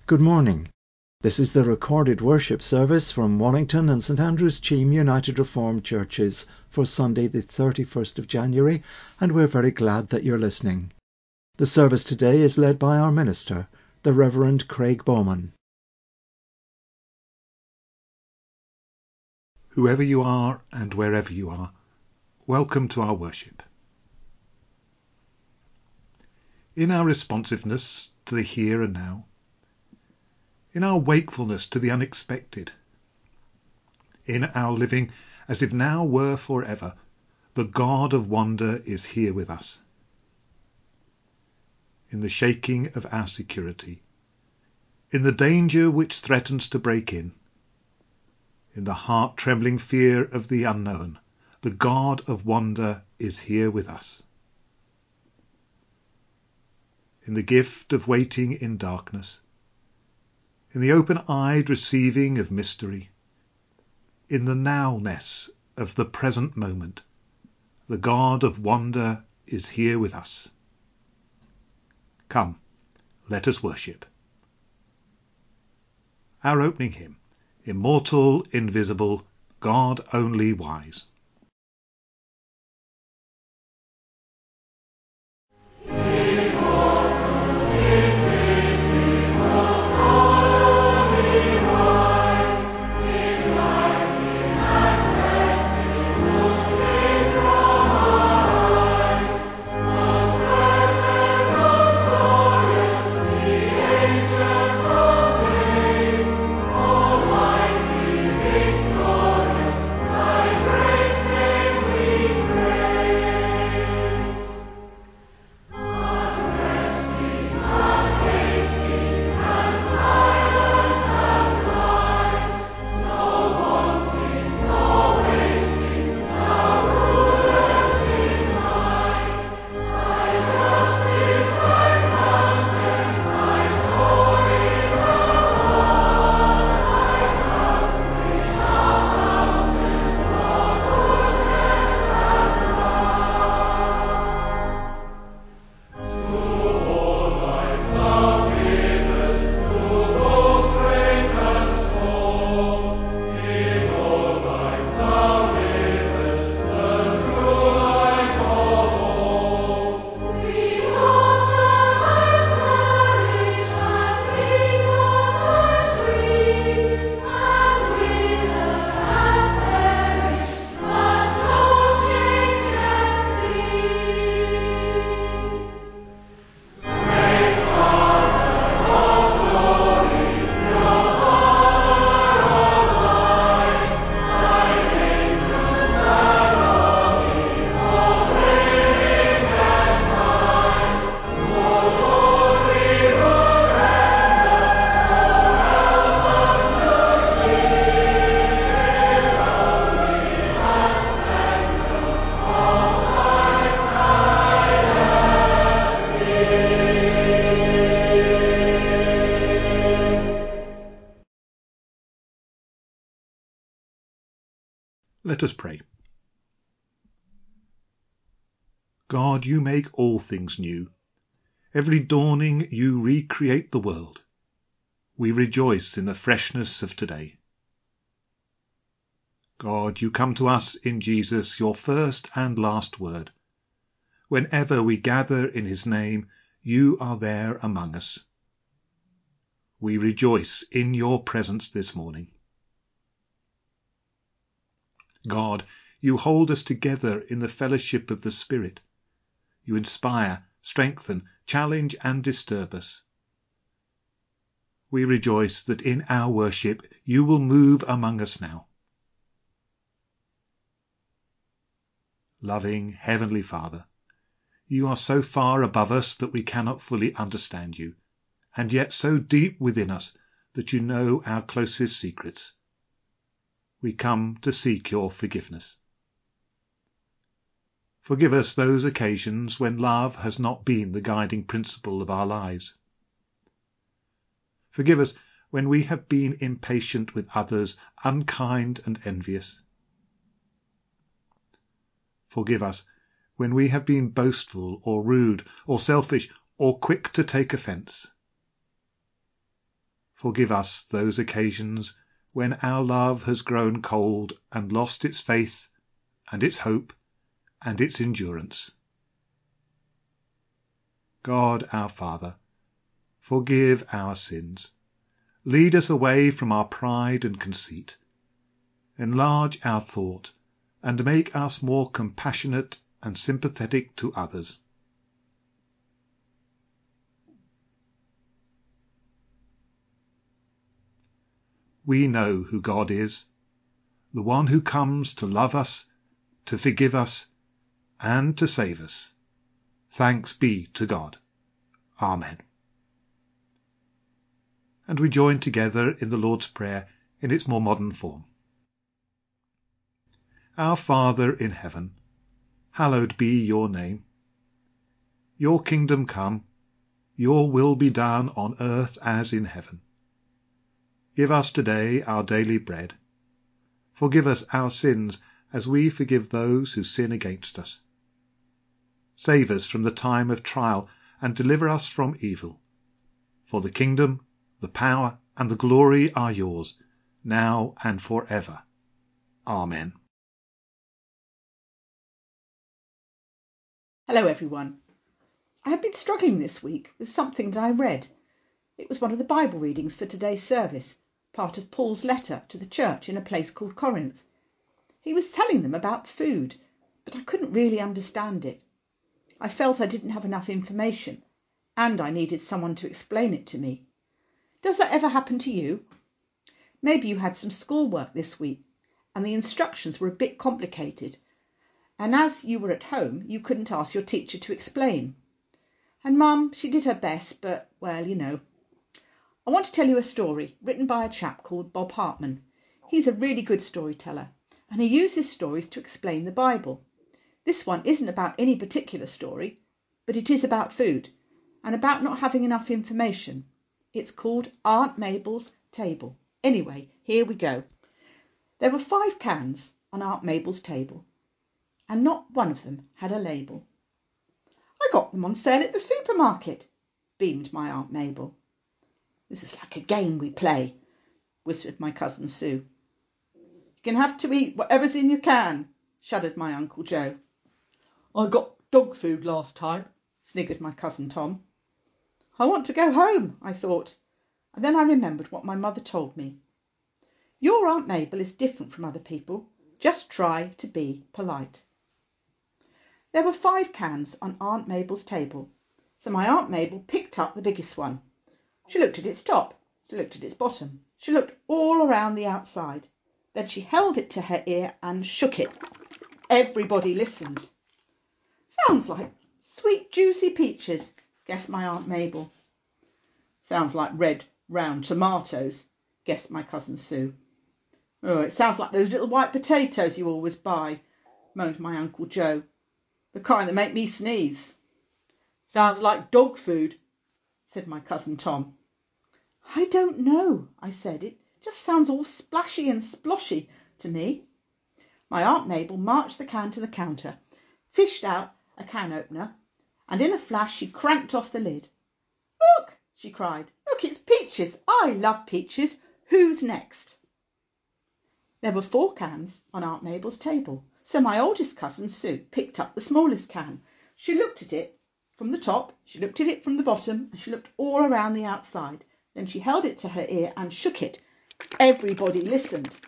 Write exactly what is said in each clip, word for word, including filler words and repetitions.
Good morning. This is the recorded worship service from Wallington and St Andrew's Cheam United Reformed Churches for Sunday the thirty-first of January, and we're very glad that you're listening. The service today is led by our minister, the Reverend Craig Bowman. Whoever you are and wherever you are, welcome to our worship. In our responsiveness to the here and now, in our wakefulness to the unexpected, in our living as if now were forever, the God of wonder is here with us. In the shaking of our security, in the danger which threatens to break in, in the heart-trembling fear of the unknown, the God of wonder is here with us. In the gift of waiting in darkness, in the open-eyed receiving of mystery, in the nowness of the present moment, the God of wonder is here with us. Come, let us worship. Our opening hymn, Immortal, Invisible, God Only Wise. Let us pray. God, you make all things new. Every dawning you recreate the world. We rejoice in the freshness of today. God, you come to us in Jesus, your first and last word. Whenever we gather in his name, you are there among us. We rejoice in your presence this morning. God, you hold us together in the fellowship of the Spirit. You inspire, strengthen, challenge, and disturb us. We rejoice that in our worship you will move among us now. Loving Heavenly Father, you are so far above us that we cannot fully understand you, and yet so deep within us that you know our closest secrets. We come to seek your forgiveness. Forgive us those occasions when love has not been the guiding principle of our lives. Forgive us when we have been impatient with others, unkind and envious. Forgive us when we have been boastful or rude or selfish or quick to take offence. Forgive us those occasions when our love has grown cold and lost its faith and its hope and its endurance. God our Father, forgive our sins. Lead us away from our pride and conceit. Enlarge our thought and make us more compassionate and sympathetic to others. We know who God is, the one who comes to love us, to forgive us, and to save us. Thanks be to God. Amen. And we join together in the Lord's Prayer in its more modern form. Our Father in heaven, hallowed be your name. Your kingdom come, your will be done on earth as in heaven. Give us today our daily bread. Forgive us our sins as we forgive those who sin against us. Save us from the time of trial and deliver us from evil. For the kingdom, the power, and the glory are yours, now and forever. Amen. Hello everyone. I have been struggling this week with something that I read. It was one of the Bible readings for today's service, part of Paul's letter to the church in a place called Corinth. He was telling them about food, but I couldn't really understand it. I felt I didn't have enough information, and I needed someone to explain it to me. Does that ever happen to you? Maybe you had some schoolwork this week, and the instructions were a bit complicated, and as you were at home, you couldn't ask your teacher to explain. And Mum, she did her best, but, well, you know. I want to tell you a story written by a chap called Bob Hartman. He's a really good storyteller, and he uses stories to explain the Bible. This one isn't about any particular story, but it is about food, and about not having enough information. It's called Aunt Mabel's Table. Anyway, here we go. There were five cans on Aunt Mabel's table, and not one of them had a label. I got them on sale at the supermarket, beamed my Aunt Mabel. This is like a game we play, whispered my cousin Sue. You can have to eat whatever's in your can, shuddered my Uncle Joe. I got dog food last time, sniggered my cousin Tom. I want to go home, I thought, and then I remembered what my mother told me. Your Aunt Mabel is different from other people. Just try to be polite. There were five cans on Aunt Mabel's table, so my Aunt Mabel picked up the biggest one. She looked at its top, she looked at its bottom, she looked all around the outside. Then she held it to her ear and shook it. Everybody listened. Sounds like sweet juicy peaches, guessed my Aunt Mabel. Sounds like red round tomatoes, guessed my cousin Sue. Oh, it sounds like those little white potatoes you always buy, moaned my Uncle Joe. The kind that make me sneeze. Sounds like dog food, said my cousin Tom. I don't know, I said. It just sounds all splashy and sploshy to me. My Aunt Mabel marched the can to the counter, fished out a can opener, and in a flash she cranked off the lid. Look, she cried. Look, it's peaches. I love peaches. Who's next? There were four cans on Aunt Mabel's table, so my oldest cousin Sue picked up the smallest can. She looked at it from the top, she looked at it from the bottom, and she looked all around the outside. Then she held it to her ear and shook it. Everybody listened.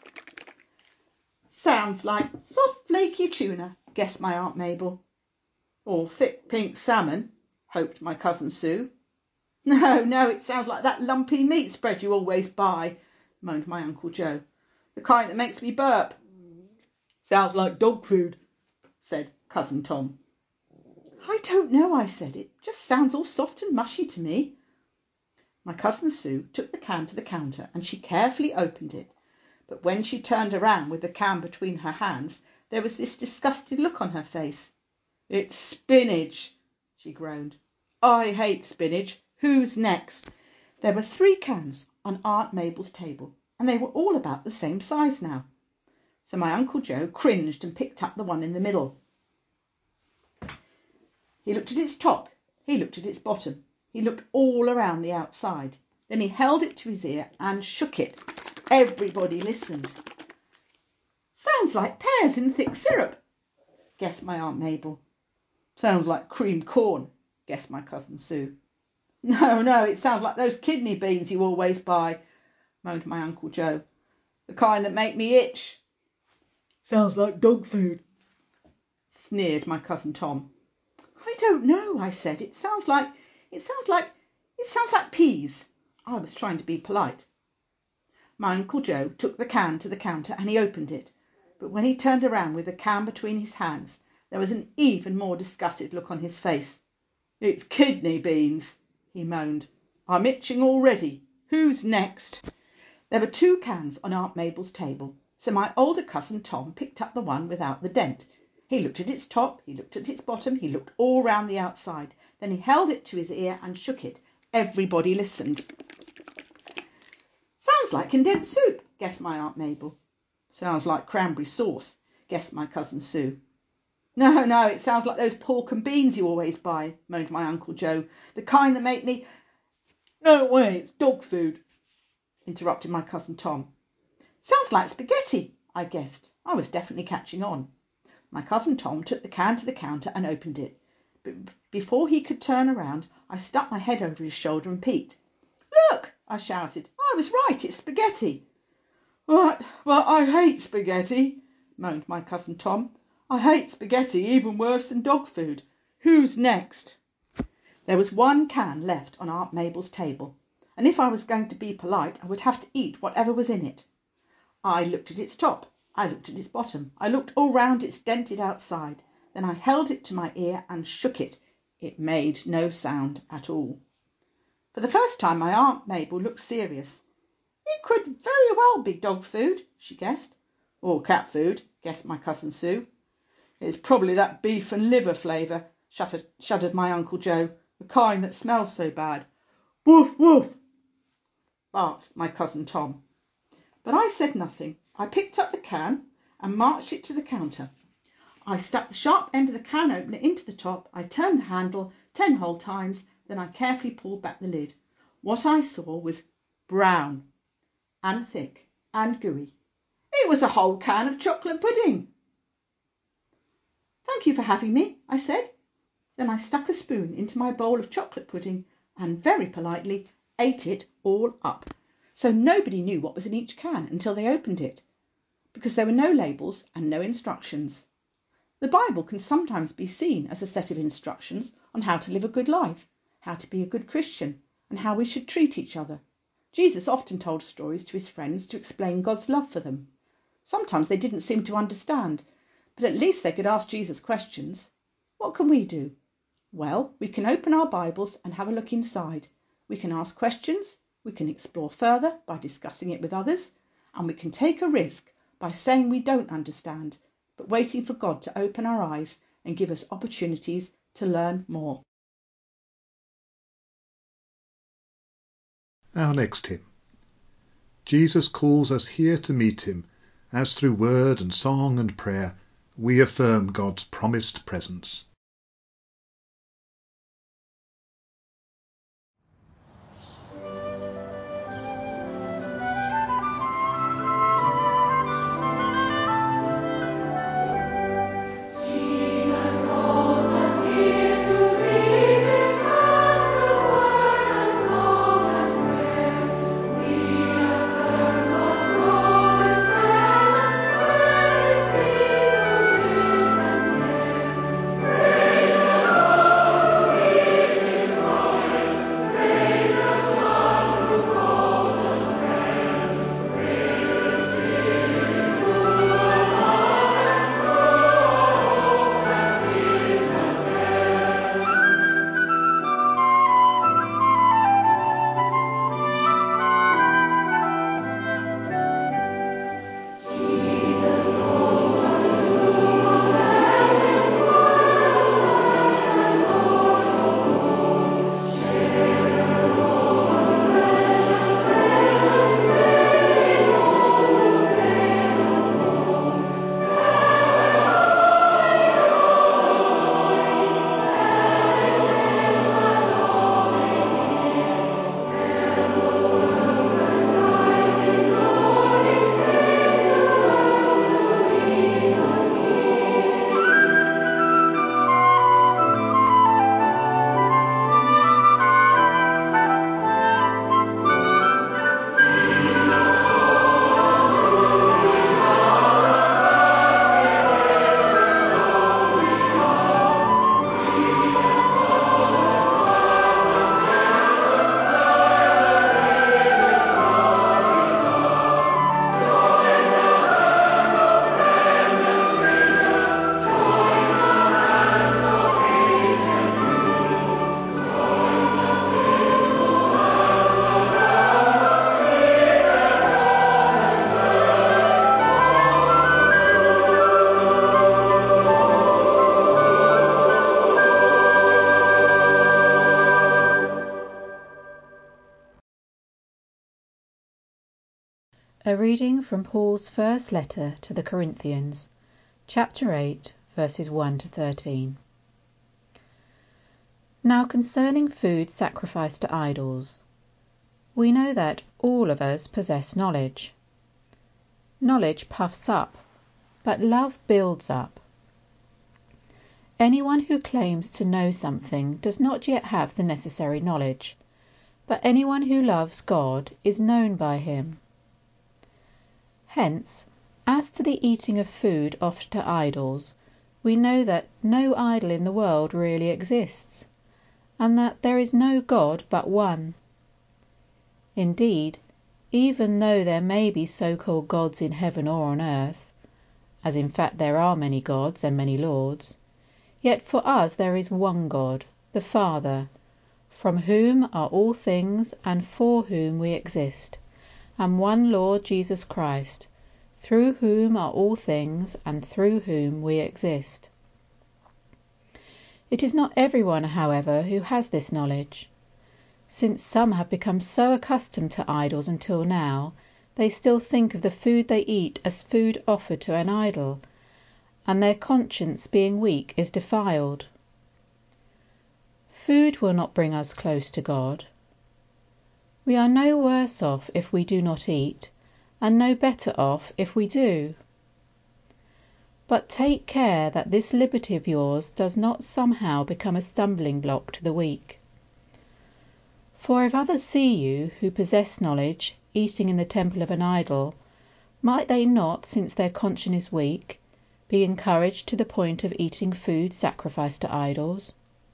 Sounds like soft flaky tuna, guessed my Aunt Mabel. Or thick pink salmon, hoped my cousin Sue. No, no, it sounds like that lumpy meat spread you always buy, moaned my Uncle Joe. The kind that makes me burp. Sounds like dog food, said cousin Tom. I don't know, I said. It just sounds all soft and mushy to me. My cousin Sue took the can to the counter and she carefully opened it. But when she turned around with the can between her hands, there was this disgusted look on her face. It's spinach, she groaned. I hate spinach. Who's next? There were three cans on Aunt Mabel's table, and they were all about the same size now. So my Uncle Joe cringed and picked up the one in the middle. He looked at its top, he looked at its bottom, he looked all around the outside. Then he held it to his ear and shook it. Everybody listened. Sounds like pears in thick syrup, guessed my Aunt Mabel. Sounds like creamed corn, guessed my cousin Sue. No, no, it sounds like those kidney beans you always buy, moaned my Uncle Joe. The kind that make me itch. Sounds like dog food, sneered my cousin Tom. I don't know, I said. It sounds like, it sounds like, it sounds like peas. I was trying to be polite. My Uncle Joe took the can to the counter and he opened it. But when he turned around with the can between his hands, there was an even more disgusted look on his face. It's kidney beans, he moaned. I'm itching already. Who's next? There were two cans on Aunt Mabel's table, so my older cousin Tom picked up the one without the dent. He looked at its top, he looked at its bottom, he looked all round the outside. Then he held it to his ear and shook it. Everybody listened. Sounds like condensed soup, guessed my Aunt Mabel. Sounds like cranberry sauce, guessed my cousin Sue. No, no, it sounds like those pork and beans you always buy, moaned my Uncle Joe. The kind that make me... No way, it's dog food, interrupted my cousin Tom. Sounds like spaghetti, I guessed. I was definitely catching on. My cousin Tom took the can to the counter and opened it. But before he could turn around, I stuck my head over his shoulder and peeked. Look, I shouted. I was right, it's spaghetti. But, but I hate spaghetti, moaned my cousin Tom. I hate spaghetti even worse than dog food. Who's next? There was one can left on Aunt Mabel's table, and if I was going to be polite, I would have to eat whatever was in it. I looked at its top. I looked at its bottom. I looked all round its dented outside. Then I held it to my ear and shook it. It made no sound at all. For the first time, my Aunt Mabel looked serious. It could very well be dog food, she guessed. Or cat food, guessed my cousin Sue. It's probably that beef and liver flavour, shuddered, shuddered my Uncle Joe, the kind that smells so bad. Woof, woof, barked my cousin Tom. But I said nothing. I picked up the can and marched it to the counter. I stuck the sharp end of the can opener into the top. I turned the handle ten whole times. Then I carefully pulled back the lid. What I saw was brown and thick and gooey. It was a whole can of chocolate pudding. Thank you for having me, I said. Then I stuck a spoon into my bowl of chocolate pudding and very politely ate it all up. So nobody knew what was in each can until they opened it, because there were no labels and no instructions. The Bible can sometimes be seen as a set of instructions on how to live a good life, how to be a good Christian, and how we should treat each other. Jesus often told stories to his friends to explain God's love for them. Sometimes they didn't seem to understand, but at least they could ask Jesus questions. What can we do? Well, we can open our Bibles and have a look inside. We can ask questions, we can explore further by discussing it with others, and we can take a risk by saying we don't understand, but waiting for God to open our eyes and give us opportunities to learn more. Our next hymn. Jesus calls us here to meet him, as through word and song and prayer we affirm God's promised presence. Praise A reading from Paul's first letter to the Corinthians, chapter eight, verses one to thirteen. Now concerning food sacrificed to idols, we know that all of us possess knowledge. Knowledge puffs up, but love builds up. Anyone who claims to know something does not yet have the necessary knowledge, but anyone who loves God is known by him. Hence, as to the eating of food offered to idols, we know that no idol in the world really exists, and that there is no God but one. Indeed, even though there may be so-called gods in heaven or on earth, as in fact there are many gods and many lords, yet for us there is one God, the Father, from whom are all things and for whom we exist, and one Lord Jesus Christ, through whom are all things and through whom we exist. It is not everyone, however, who has this knowledge. Since some have become so accustomed to idols until now, they still think of the food they eat as food offered to an idol, and their conscience being weak is defiled. Food will not bring us close to God. We are no worse off if we do not eat, and no better off if we do. But take care that this liberty of yours does not somehow become a stumbling block to the weak. For if others see you, who possess knowledge, eating in the temple of an idol, might they not, since their conscience is weak, be encouraged to the point of eating food sacrificed to idols?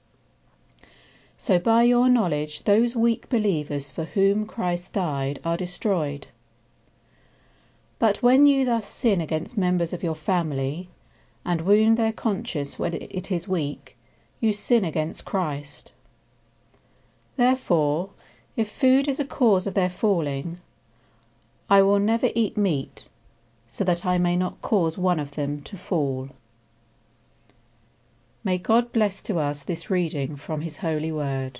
So by your knowledge those weak believers for whom Christ died are destroyed. But when you thus sin against members of your family, and wound their conscience when it is weak, you sin against Christ. Therefore, if food is a cause of their falling, I will never eat meat, so that I may not cause one of them to fall. May God bless to us this reading from his holy word.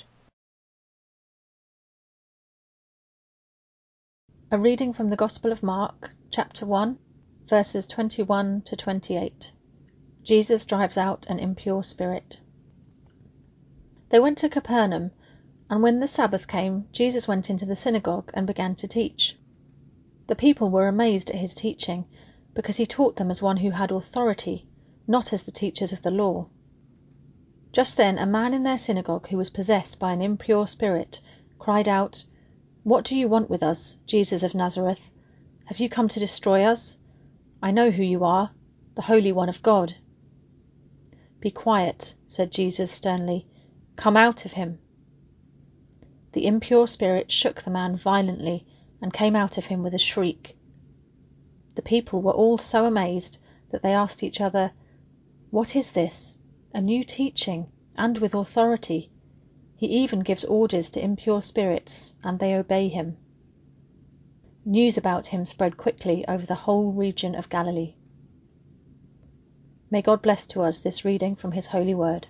A reading from the Gospel of Mark, chapter one, verses twenty-one to twenty-eight. Jesus drives out an impure spirit. They went to Capernaum, and when the Sabbath came, Jesus went into the synagogue and began to teach. The people were amazed at his teaching, because he taught them as one who had authority, not as the teachers of the law. Just then a man in their synagogue who was possessed by an impure spirit cried out, "What do you want with us, Jesus of Nazareth? Have you come to destroy us? I know who you are, the Holy One of God." "Be quiet," said Jesus sternly. "Come out of him." The impure spirit shook the man violently and came out of him with a shriek. The people were all so amazed that they asked each other, "What is this? A new teaching, and with authority. He even gives orders to impure spirits, and they obey him." News about him spread quickly over the whole region of Galilee. May God bless to us this reading from his holy word.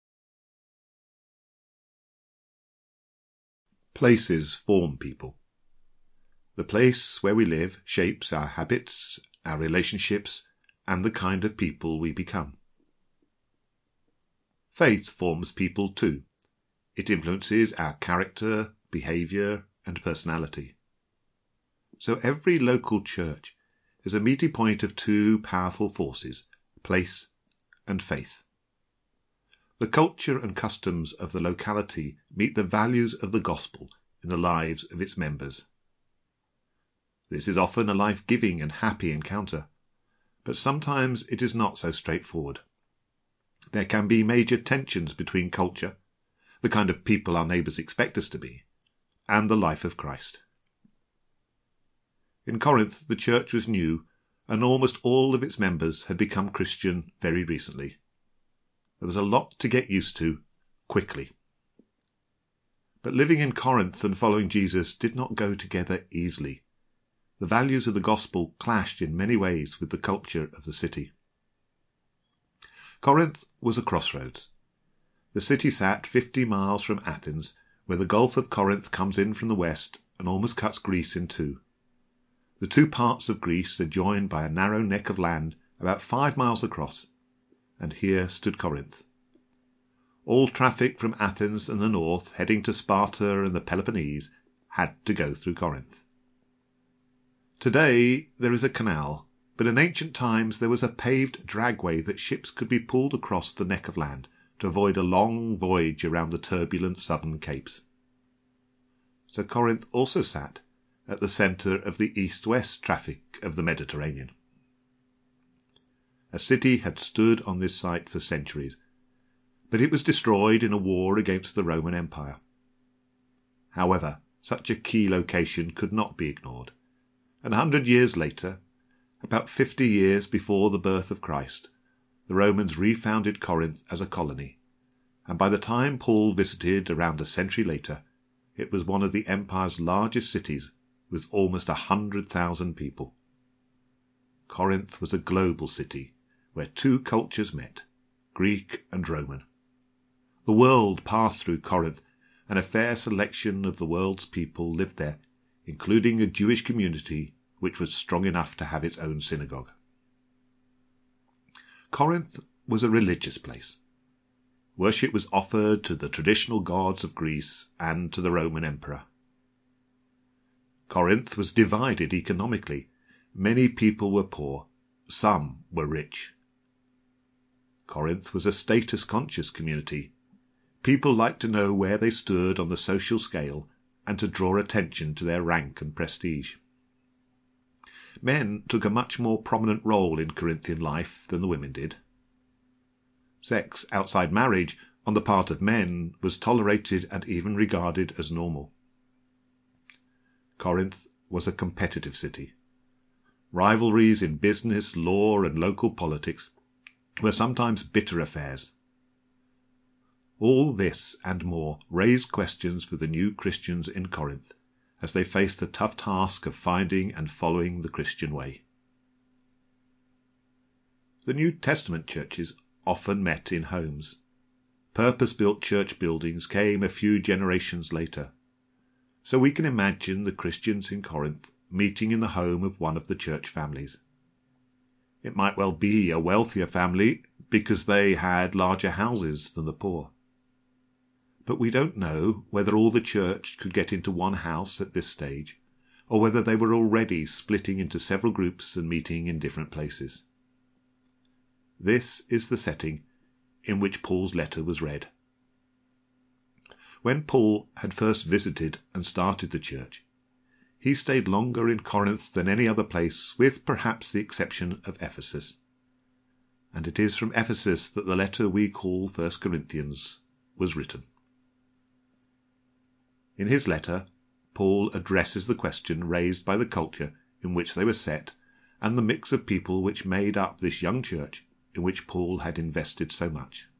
Places form people. The place where we live shapes our habits, our relationships, and the kind of people we become. Faith forms people too. It influences our character, behaviour, and personality. So every local church is a meeting point of two powerful forces, place and faith. The culture and customs of the locality meet the values of the gospel in the lives of its members. This is often a life-giving and happy encounter, but sometimes it is not so straightforward. There can be major tensions between culture, the kind of people our neighbours expect us to be, and the life of Christ. In Corinth, the church was new, and almost all of its members had become Christian very recently. There was a lot to get used to, quickly. But living in Corinth and following Jesus did not go together easily. The values of the gospel clashed in many ways with the culture of the city. Corinth was a crossroads. The city sat fifty miles from Athens, where the Gulf of Corinth comes in from the west and almost cuts Greece in two. The two parts of Greece are joined by a narrow neck of land about five miles across, and here stood Corinth. All traffic from Athens and the north, heading to Sparta and the Peloponnese, had to go through Corinth. Today there is a canal, but in ancient times there was a paved dragway that ships could be pulled across the neck of land to avoid a long voyage around the turbulent southern capes. So Corinth also sat at the centre of the east-west traffic of the Mediterranean. A city had stood on this site for centuries, but it was destroyed in a war against the Roman Empire. However, such a key location could not be ignored, and a hundred years later, about fifty years before the birth of Christ, the Romans refounded Corinth as a colony, and by the time Paul visited around a century later, it was one of the empire's largest cities with almost a hundred thousand people. Corinth was a global city where two cultures met, Greek and Roman. The world passed through Corinth, and a fair selection of the world's people lived there, including a Jewish community which was strong enough to have its own synagogue. Corinth was a religious place. Worship was offered to the traditional gods of Greece and to the Roman emperor. Corinth was divided economically. Many people were poor, some were rich. Corinth was a status-conscious community. People liked to know where they stood on the social scale and to draw attention to their rank and prestige. Men took a much more prominent role in Corinthian life than the women did. Sex outside marriage on the part of men was tolerated and even regarded as normal. Corinth was a competitive city. Rivalries in business, law, and local politics were sometimes bitter affairs. All this and more raised questions for the new Christians in Corinth as they faced the tough task of finding and following the Christian way. The New Testament churches often met in homes. Purpose-built church buildings came a few generations later, so we can imagine the Christians in Corinth meeting in the home of one of the church families. It might well be a wealthier family because they had larger houses than the poor. But we don't know whether all the church could get into one house at this stage, or whether they were already splitting into several groups and meeting in different places. This is the setting in which Paul's letter was read. When Paul had first visited and started the church, he stayed longer in Corinth than any other place, with perhaps the exception of Ephesus. And it is from Ephesus that the letter we call First Corinthians was written. In his letter, Paul addresses the question raised by the culture in which they were set and the mix of people which made up this young church in which Paul had invested so much.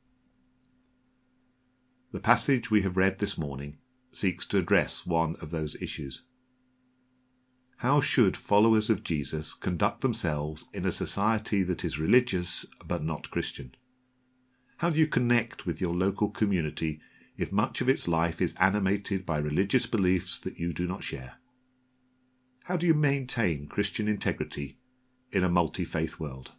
The passage we have read this morning seeks to address one of those issues. How should followers of Jesus conduct themselves in a society that is religious but not Christian? How do you connect with your local community if much of its life is animated by religious beliefs that you do not share? How do you maintain Christian integrity in a multi-faith world?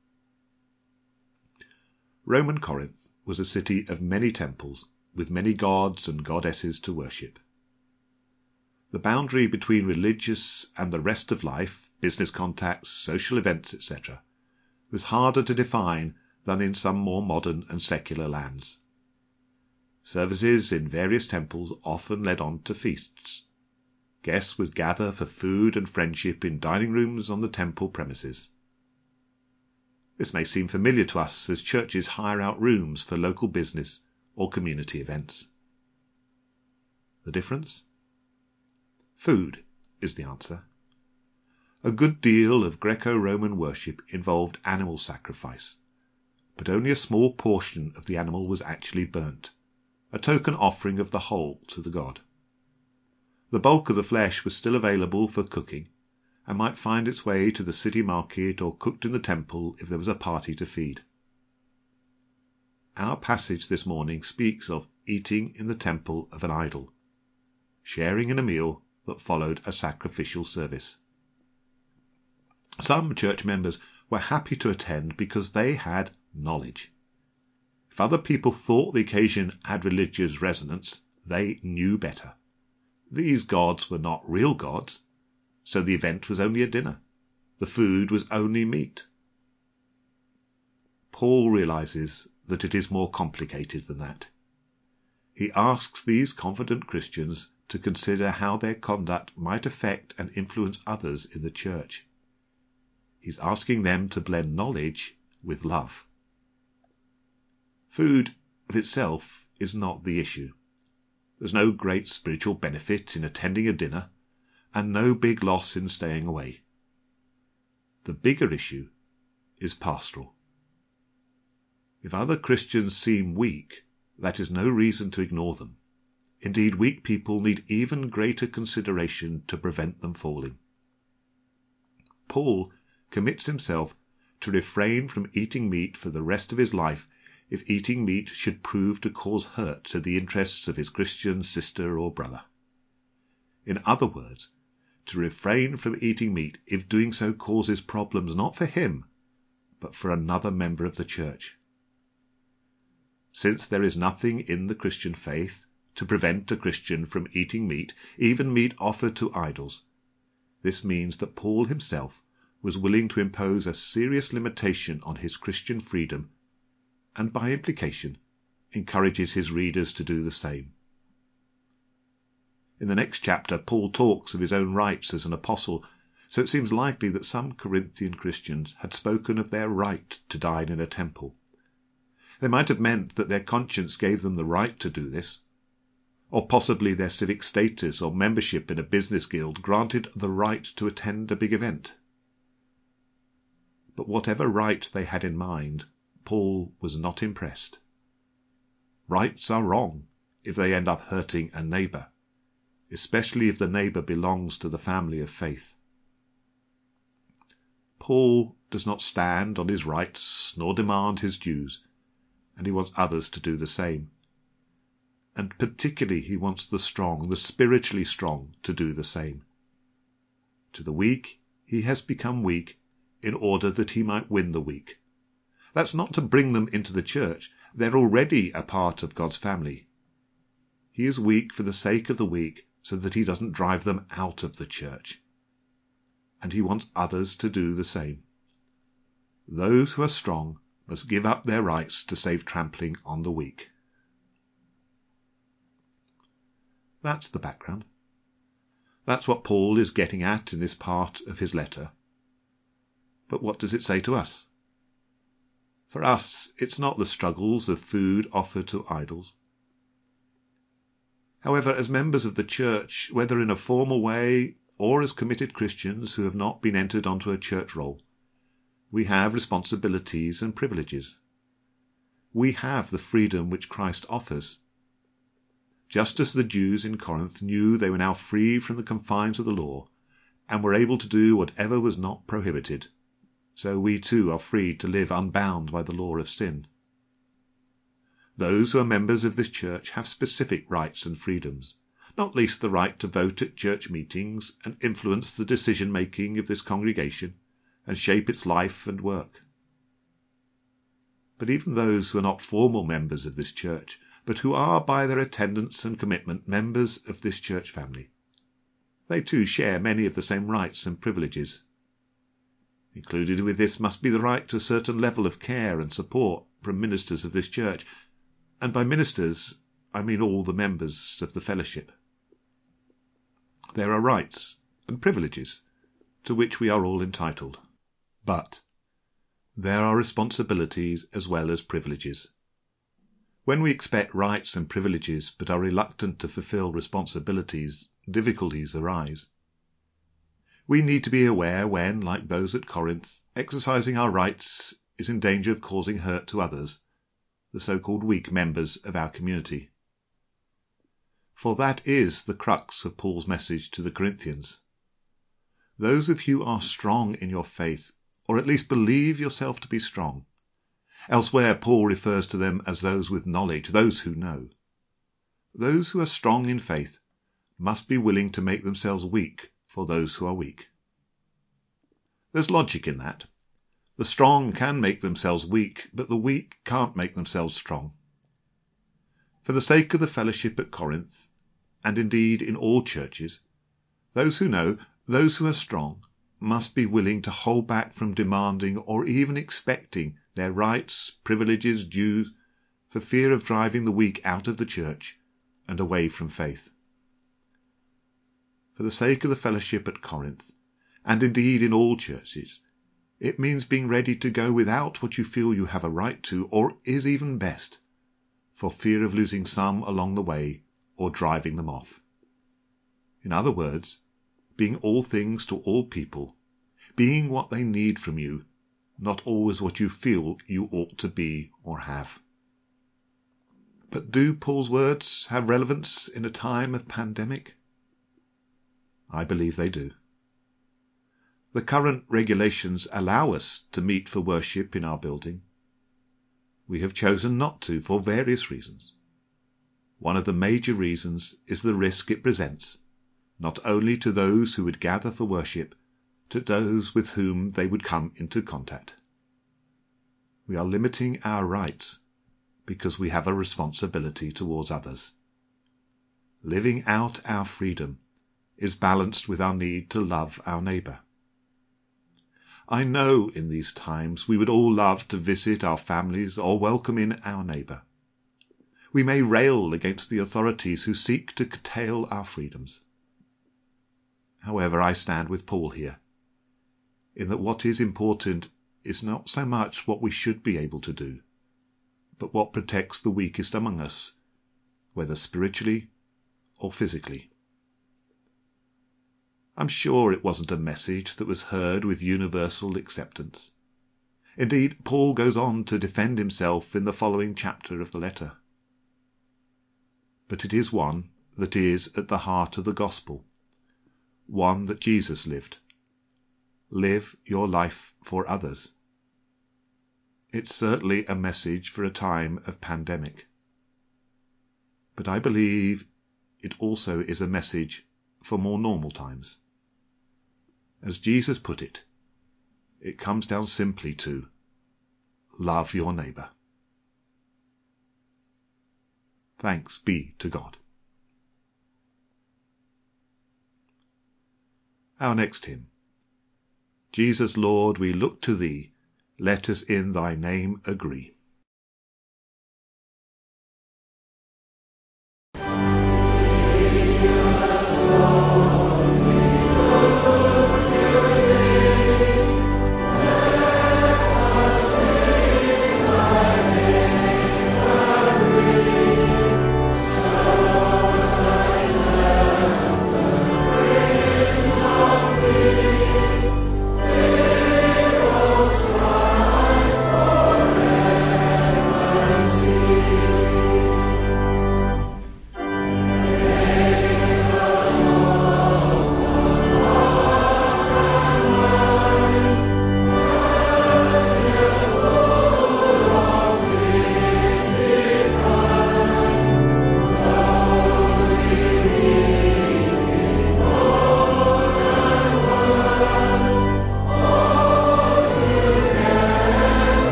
Roman Corinth was a city of many temples, with many gods and goddesses to worship. The boundary between religious and the rest of life, business contacts, social events, et cetera, was harder to define than in some more modern and secular lands. Services in various temples often led on to feasts. Guests would gather for food and friendship in dining rooms on the temple premises. This may seem familiar to us as churches hire out rooms for local business or community events. The difference? Food is the answer. A good deal of Greco-Roman worship involved animal sacrifice, but only a small portion of the animal was actually burnt, a token offering of the whole to the god. The bulk of the flesh was still available for cooking, and might find its way to the city market or cooked in the temple if there was a party to feed. Our passage this morning speaks of eating in the temple of an idol, sharing in a meal that followed a sacrificial service. Some church members were happy to attend because they had knowledge. If other people thought the occasion had religious resonance, they knew better. These gods were not real gods, so the event was only a dinner. The food was only meat. Paul realizes that it is more complicated than that. He asks these confident Christians to consider how their conduct might affect and influence others in the church. He's asking them to blend knowledge with love. Food of itself is not the issue. There's no great spiritual benefit in attending a dinner, and no big loss in staying away. The bigger issue is pastoral. If other Christians seem weak, that is no reason to ignore them. Indeed, weak people need even greater consideration to prevent them falling. Paul commits himself to refrain from eating meat for the rest of his life if eating meat should prove to cause hurt to the interests of his Christian sister or brother. In other words, to refrain from eating meat if doing so causes problems not for him, but for another member of the church. Since there is nothing in the Christian faith to prevent a Christian from eating meat, even meat offered to idols, this means that Paul himself was willing to impose a serious limitation on his Christian freedom, and by implication encourages his readers to do the same. In the next chapter, Paul talks of his own rights as an apostle, so it seems likely that some Corinthian Christians had spoken of their right to dine in a temple. They might have meant that their conscience gave them the right to do this, or possibly their civic status or membership in a business guild granted the right to attend a big event. But whatever right they had in mind, Paul was not impressed. Rights are wrong if they end up hurting a neighbour, especially if the neighbour belongs to the family of faith. Paul does not stand on his rights nor demand his dues, and he wants others to do the same. And particularly he wants the strong, the spiritually strong, to do the same. To the weak he has become weak in order that he might win the weak. That's not to bring them into the church. They're already a part of God's family. He is weak for the sake of the weak, so that he doesn't drive them out of the church. And he wants others to do the same. Those who are strong must give up their rights to save trampling on the weak. That's the background. That's what Paul is getting at in this part of his letter. But what does it say to us? For us, it's not the struggles of food offered to idols. However, as members of the church, whether in a formal way or as committed Christians who have not been entered onto a church roll, we have responsibilities and privileges. We have the freedom which Christ offers. Just as the Jews in Corinth knew they were now free from the confines of the law, and were able to do whatever was not prohibited, so we too are free to live unbound by the law of sin. Those who are members of this church have specific rights and freedoms, not least the right to vote at church meetings and influence the decision-making of this congregation and shape its life and work. But even those who are not formal members of this church, but who are by their attendance and commitment members of this church family, they too share many of the same rights and privileges. Included with this must be the right to a certain level of care and support from ministers of this church, and by ministers I mean all the members of the fellowship. There are rights and privileges to which we are all entitled, but there are responsibilities as well as privileges. When we expect rights and privileges but are reluctant to fulfill responsibilities, difficulties arise. We need to be aware when, like those at Corinth, exercising our rights is in danger of causing hurt to others, the so-called weak members of our community. For that is the crux of Paul's message to the Corinthians. Those of you who are strong in your faith, or at least believe yourself to be strong. Elsewhere, Paul refers to them as those with knowledge, those who know. Those who are strong in faith must be willing to make themselves weak for those who are weak. There's logic in that. The strong can make themselves weak, but the weak can't make themselves strong. For the sake of the fellowship at Corinth, and indeed in all churches, those who know, those who are strong, must be willing to hold back from demanding or even expecting their rights, privileges, dues, for fear of driving the weak out of the church and away from faith. For the sake of the fellowship at Corinth, and indeed in all churches, it means being ready to go without what you feel you have a right to, or is even best, for fear of losing some along the way or driving them off. In other words, being all things to all people, being what they need from you, not always what you feel you ought to be or have. But do Paul's words have relevance in a time of pandemic? I believe they do. The current regulations allow us to meet for worship in our building. We have chosen not to for various reasons. One of the major reasons is the risk it presents, not only to those who would gather for worship, to those with whom they would come into contact. We are limiting our rights because we have a responsibility towards others. Living out our freedom is balanced with our need to love our neighbour. I know in these times we would all love to visit our families or welcome in our neighbour. We may rail against the authorities who seek to curtail our freedoms. However, I stand with Paul here, in that what is important is not so much what we should be able to do, but what protects the weakest among us, whether spiritually or physically. I'm sure it wasn't a message that was heard with universal acceptance. Indeed, Paul goes on to defend himself in the following chapter of the letter. But it is one that is at the heart of the gospel, one that Jesus lived. Live your life for others. It's certainly a message for a time of pandemic. But I believe it also is a message for more normal times. As Jesus put it, it comes down simply to love your neighbour. Thanks be to God. Our next hymn. Jesus, Lord, we look to thee, let us in thy name agree.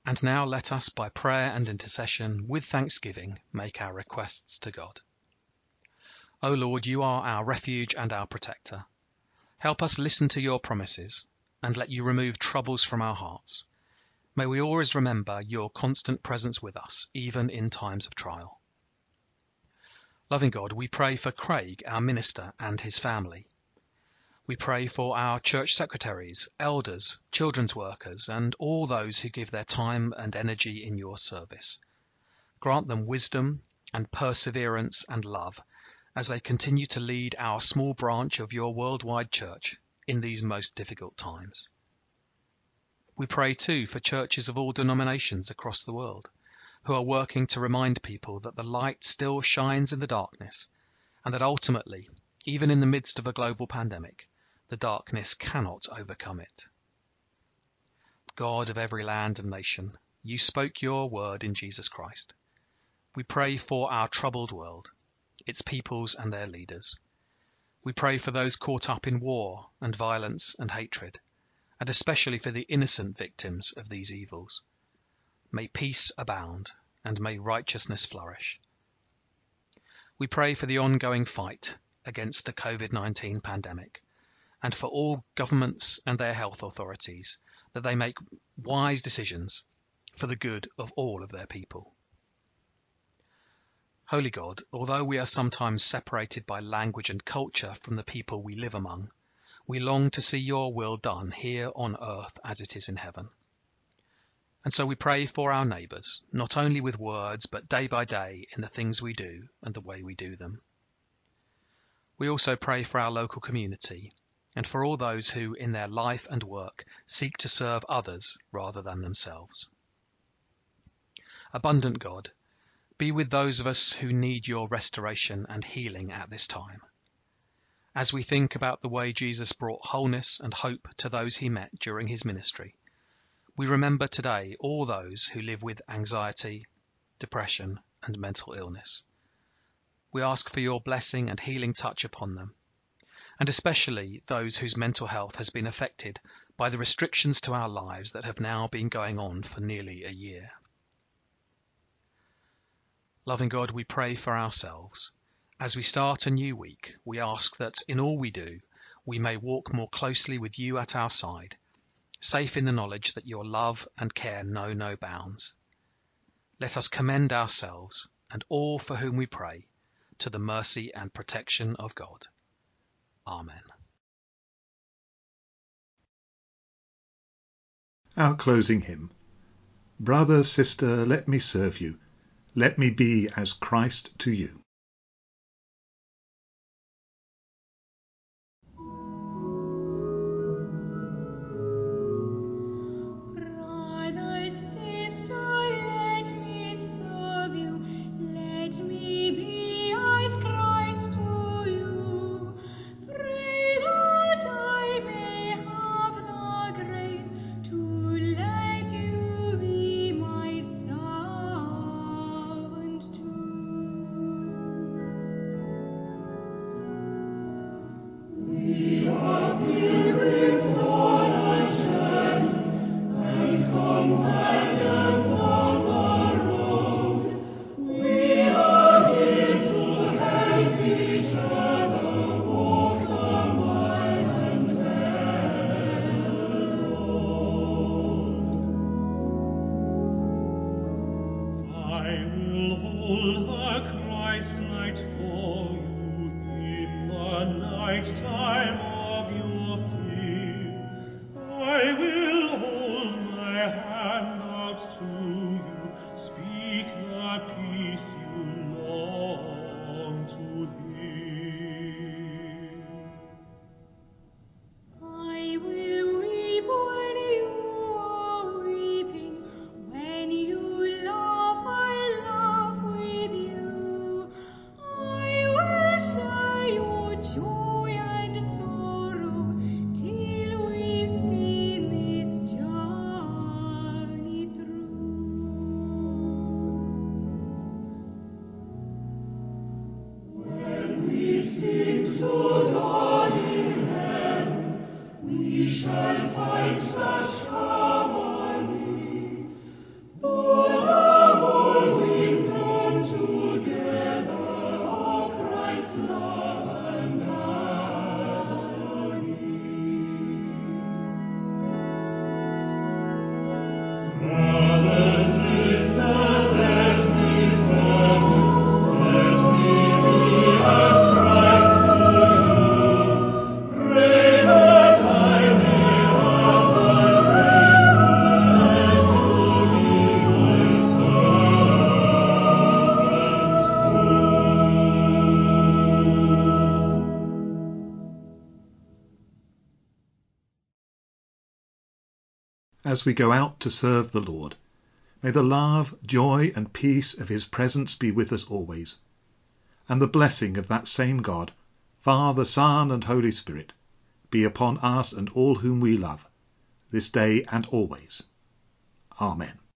And now let us, by prayer and intercession, with thanksgiving, make our requests to God. O Lord, you are our refuge and our protector. Help us listen to your promises, and let you remove troubles from our hearts. May we always remember your constant presence with us, even in times of trial. Loving God, we pray for Craig, our minister, and his family. We pray for our church secretaries, elders, children's workers, and all those who give their time and energy in your service. Grant them wisdom and perseverance and love as they continue to lead our small branch of your worldwide church in these most difficult times. We pray too for churches of all denominations across the world who are working to remind people that the light still shines in the darkness and that ultimately, even in the midst of a global pandemic, the darkness cannot overcome it. God of every land and nation, you spoke your word in Jesus Christ. We pray for our troubled world, its peoples and their leaders. We pray for those caught up in war and violence and hatred, and especially for the innocent victims of these evils. May peace abound and may righteousness flourish. We pray for the ongoing fight against the COVID nineteen pandemic and for all governments and their health authorities that they make wise decisions for the good of all of their people. Holy God, although we are sometimes separated by language and culture from the people we live among, we long to see your will done here on earth as it is in heaven. And so we pray for our neighbours, not only with words, but day by day in the things we do and the way we do them. We also pray for our local community and for all those who, in their life and work, seek to serve others rather than themselves. Abundant God, be with those of us who need your restoration and healing at this time. As we think about the way Jesus brought wholeness and hope to those he met during his ministry, we remember today all those who live with anxiety, depression, and mental illness. We ask for your blessing and healing touch upon them, and especially those whose mental health has been affected by the restrictions to our lives that have now been going on for nearly a year. Loving God, we pray for ourselves. As we start a new week, we ask that in all we do, we may walk more closely with you at our side, safe in the knowledge that your love and care know no bounds. Let us commend ourselves and all for whom we pray to the mercy and protection of God. Amen. Our closing hymn. Brother, sister, let me serve you. Let me be as Christ to you. as we go out to serve the Lord. May the love, joy, and peace of his presence be with us always, and the blessing of that same God, Father, Son, and Holy Spirit, be upon us and all whom we love, this day and always. Amen.